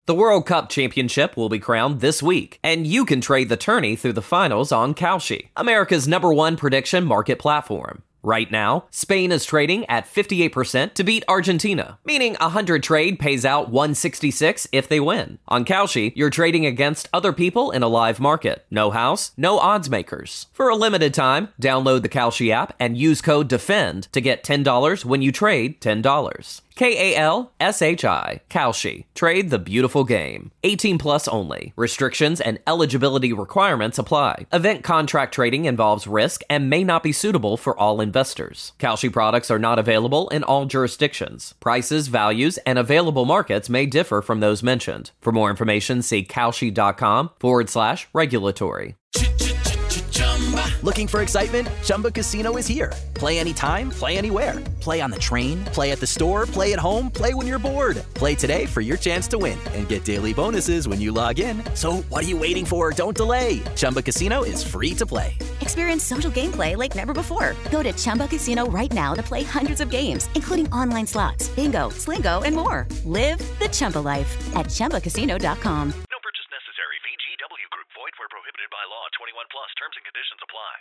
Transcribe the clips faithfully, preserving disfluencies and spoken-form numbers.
The World Cup Championship will be crowned this week, and you can trade the tourney through the finals on Kalshi, America's number one prediction market platform. Right now, Spain is trading at fifty-eight percent to beat Argentina, meaning a one hundred trade pays out one sixty-six if they win. On Kalshi, you're trading against other people in a live market. No house, no odds makers. For a limited time, download the Kalshi app and use code DEFEND to get ten dollars when you trade ten dollars. K A L S H I, Kalshi. Trade the beautiful game. eighteen plus only. Restrictions and eligibility requirements apply. Event contract trading involves risk and may not be suitable for all investors. Kalshi products are not available in all jurisdictions. Prices, values, and available markets may differ from those mentioned. For more information, see Kalshi.com forward slash regulatory. Looking for excitement? Chumba Casino is here. Play anytime, play anywhere. Play on the train, play at the store, play at home, play when you're bored. Play today for your chance to win and get daily bonuses when you log in. So what are you waiting for? Don't delay. Chumba Casino is free to play. Experience social gameplay like never before. Go to Chumba Casino right now to play hundreds of games, including online slots, bingo, Slingo, and more. Live the Chumba life at Chumba Casino dot com. No purchase necessary. V G W Group. Void where prohibited by law. twenty-one plus. Terms and conditions apply.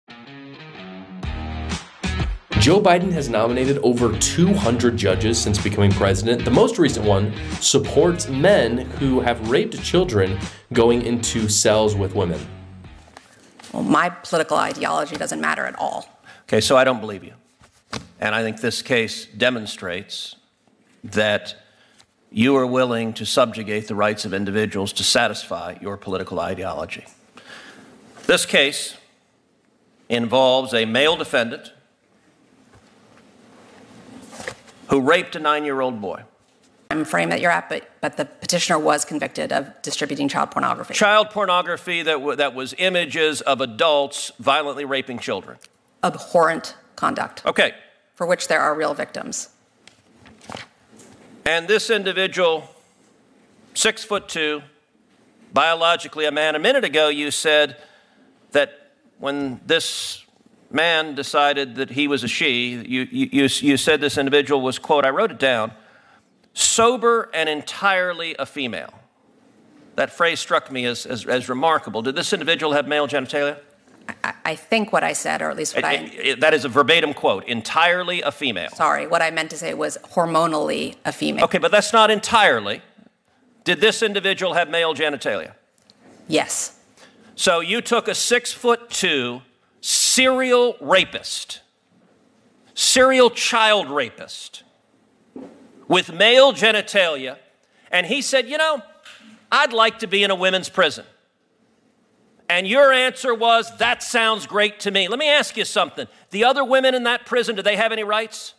Joe Biden has nominated over two hundred judges since becoming president. The most recent one supports men who have raped children going into cells with women. Well, my political ideology doesn't matter at all. Okay, so I don't believe you. And I think this case demonstrates that you are willing to subjugate the rights of individuals to satisfy your political ideology. This case involves a male defendant who raped a nine-year-old boy. I'm frame that you're at, but, but the petitioner was convicted of distributing child pornography. Child pornography that, w- that was images of adults violently raping children. Abhorrent conduct. Okay. For which there are real victims. And this individual, six foot two, biologically a man. A minute ago you said that when this man decided that he was a she, you, you, you said this individual was, quote, I wrote it down, sober and entirely a female. That phrase struck me as, as, as remarkable. Did this individual have male genitalia? I, I think what I said, or at least what it, I... It, it, that is a verbatim quote, entirely a female. Sorry, what I meant to say was hormonally a female. Okay, but that's not entirely. Did this individual have male genitalia? Yes. So you took a six foot two serial rapist, serial child rapist with male genitalia, and he said, you know, I'd like to be in a women's prison. And your answer was, that sounds great to me. Let me ask you something. The other women in that prison, do they have any rights?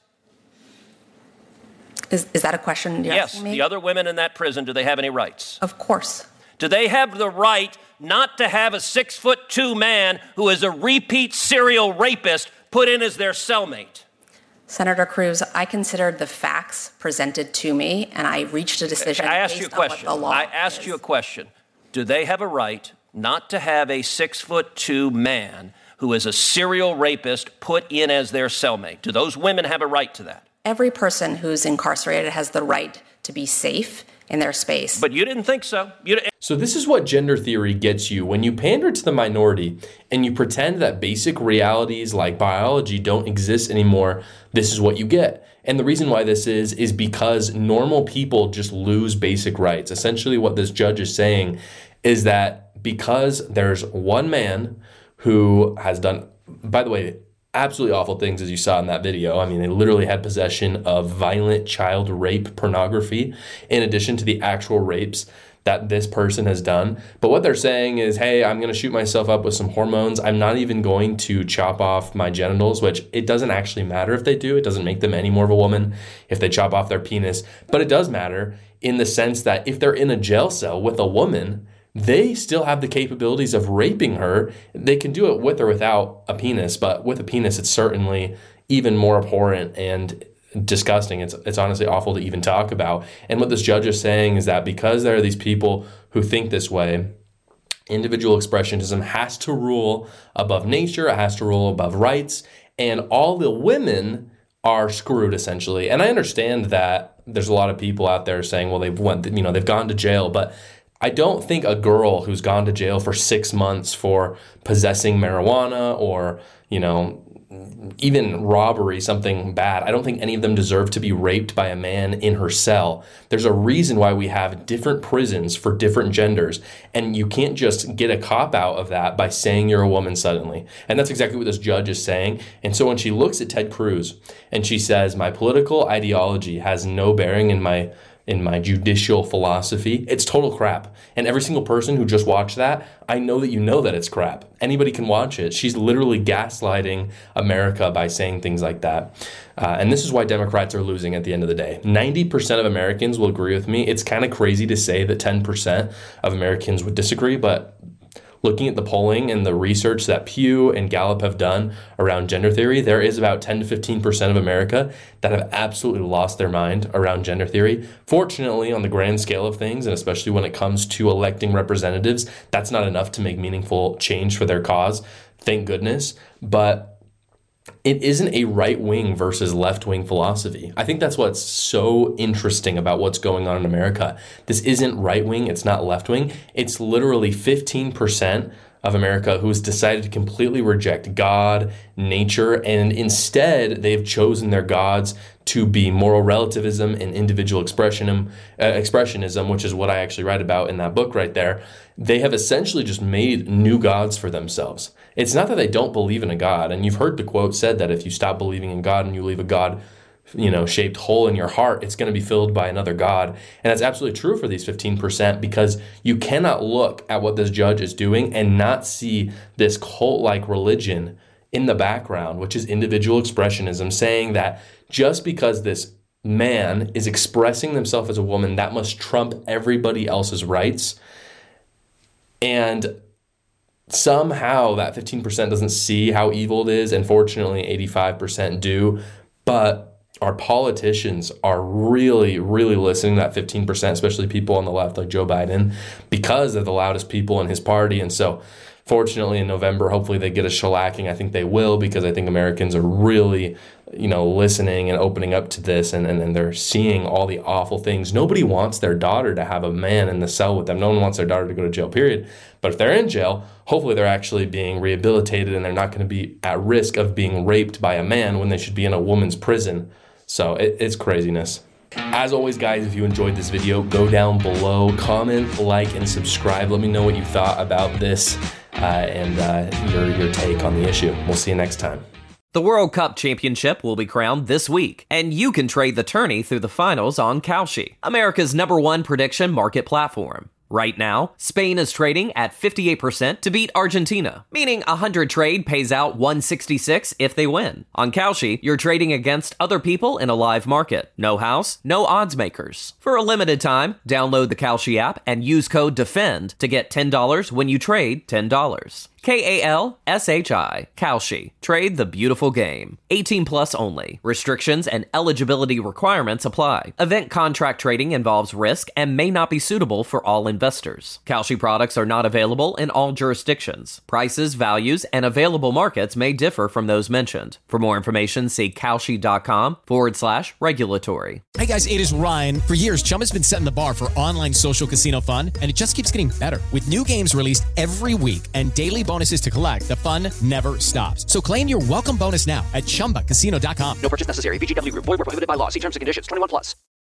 Is, is that a question you're yes, asking me? The other women in that prison, do they have any rights? Of course. Do they have the right not to have a six foot two man who is a repeat serial rapist put in as their cellmate? Senator Cruz, I considered the facts presented to me, and I reached a decision I asked based you a question. on what the law I asked is. you a question. Do they have a right not to have a six foot two man who is a serial rapist put in as their cellmate? Do those women have a right to that? Every person who's incarcerated has the right to be safe in their space. But you didn't think so. You didn't. So this is what gender theory gets you. When you pander to the minority and you pretend that basic realities like biology don't exist anymore, this is what you get. And the reason why this is, is because normal people just lose basic rights. Essentially what this judge is saying is that because there's one man who has done, by the way, absolutely awful things, as you saw in that video. I mean, they literally had possession of violent child rape pornography in addition to the actual rapes that this person has done. But what they're saying is, hey, I'm going to shoot myself up with some hormones. I'm not even going to chop off my genitals, which it doesn't actually matter if they do. It doesn't make them any more of a woman if they chop off their penis. But it does matter in the sense that if they're in a jail cell with a woman, they still have the capabilities of raping her. They can do it with or without a penis, but with a penis, it's certainly even more abhorrent and disgusting. It's it's honestly awful to even talk about. And what this judge is saying is that because there are these people who think this way, individual expressionism has to rule above nature, it has to rule above rights, and all the women are screwed essentially. And I understand that there's a lot of people out there saying, well, they've went, you know, they've gone to jail, but I don't think a girl who's gone to jail for six months for possessing marijuana or, you know, even robbery, something bad, I don't think any of them deserve to be raped by a man in her cell. There's a reason why we have different prisons for different genders, and you can't just get a cop out of that by saying you're a woman suddenly. And that's exactly what this judge is saying. And so when she looks at Ted Cruz and she says, my political ideology has no bearing in my in my judicial philosophy, it's total crap. And every single person who just watched that, I know that you know that it's crap. Anybody can watch it. She's literally gaslighting America by saying things like that. Uh, and this is why Democrats are losing at the end of the day. ninety percent of Americans will agree with me. It's kind of crazy to say that ten percent of Americans would disagree, but looking at the polling and the research that Pew and Gallup have done around gender theory, there is about ten to fifteen percent of America that have absolutely lost their mind around gender theory. Fortunately, on the grand scale of things, and especially when it comes to electing representatives, that's not enough to make meaningful change for their cause. Thank goodness. But it isn't a right-wing versus left-wing philosophy. I think that's what's so interesting about what's going on in America. This isn't right-wing, it's not left-wing. It's literally fifteen percent of America who's decided to completely reject God, nature, and instead they've chosen their gods to be moral relativism and individual expressionism, uh, expressionism, which is what I actually write about in that book right there. They have essentially just made new gods for themselves. It's not that they don't believe in a God, and you've heard the quote said that if you stop believing in God and you leave a God, you know, shaped hole in your heart, it's going to be filled by another God. And that's absolutely true for these fifteen percent, because you cannot look at what this judge is doing and not see this cult-like religion in the background, which is individual expressionism, saying that just because this man is expressing himself as a woman, that must trump everybody else's rights. And somehow that fifteen percent doesn't see how evil it is, and fortunately eighty-five percent do. But our politicians are really, really listening to that fifteen percent, especially people on the left like Joe Biden, because they're the loudest people in his party. And so fortunately in November, hopefully they get a shellacking. I think they will, because I think Americans are really, you know, listening and opening up to this, and, and, and they're seeing all the awful things. Nobody wants their daughter to have a man in the cell with them. No one wants their daughter to go to jail, period. But if they're in jail, hopefully they're actually being rehabilitated and they're not going to be at risk of being raped by a man when they should be in a woman's prison. So it, it's craziness. As always, guys, if you enjoyed this video, go down below, comment, like, and subscribe. Let me know what you thought about this uh, and uh, your, your take on the issue. We'll see you next time. The World Cup Championship will be crowned this week, and you can trade the tourney through the finals on Kalshi, America's number one prediction market platform. Right now, Spain is trading at fifty-eight percent to beat Argentina, meaning a one hundred trade pays out one sixty-six if they win. On Kalshi, you're trading against other people in a live market. No house, no odds makers. For a limited time, download the Kalshi app and use code DEFEND to get ten dollars when you trade ten dollars. K A L S H I, Kalshi. Trade the beautiful game. eighteen plus only. Restrictions and eligibility requirements apply. Event contract trading involves risk and may not be suitable for all investors. Kalshi products are not available in all jurisdictions. Prices, values, and available markets may differ from those mentioned. For more information, see Kalshi.com forward slash regulatory. Hey guys, it is Ryan. For years, Chumba's been setting the bar for online social casino fun, and it just keeps getting better. With new games released every week and daily bonuses to collect, the fun never stops. So claim your welcome bonus now at Chumba Casino dot com. No purchase necessary. V G W Group. Void where prohibited by law. See terms and conditions. twenty-one plus.